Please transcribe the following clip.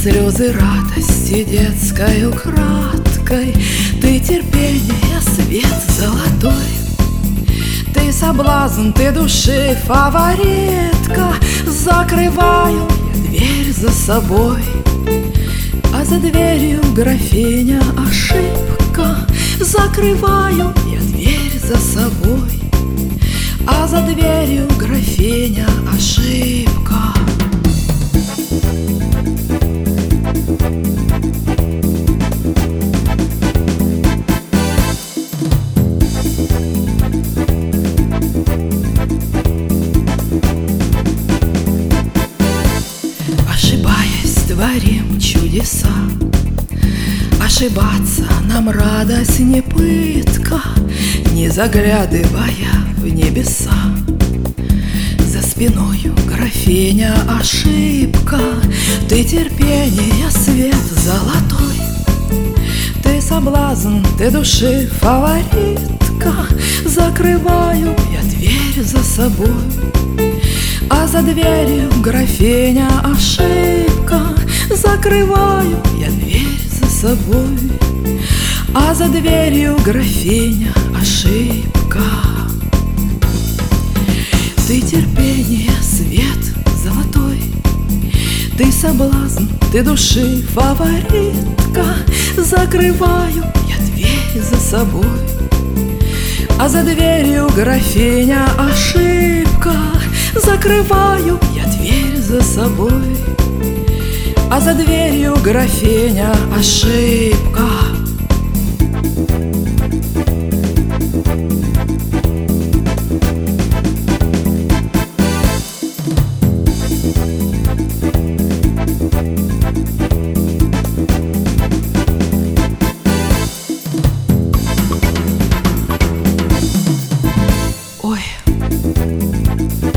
слезы радости детской украдкой, ты терпение, свет золотой. Ты соблазн, ты души фаворитка, закрываю я дверь за собой. А за дверью графиня ошибка, закрываю я дверь за собой. А за дверью графиня ошибка. Ошибаясь, творим чудеса. Ошибаться нам радость не пытка, не заглядывая в небеса. За спиною графиня ошибка, ты терпение, свет золотой. Ты соблазн, ты души фаворитка, закрываю я дверь за собой. А за дверью графиня ошибка, закрываю я дверь за собой. А за дверью графиня ошибка. Ты терпение, свет золотой. Ты соблазн, ты души фаворитка, закрываю я дверь за собой. А за дверью графиня ошибка, закрываю я дверь за собой. А за дверью графиня ошибка. Ой,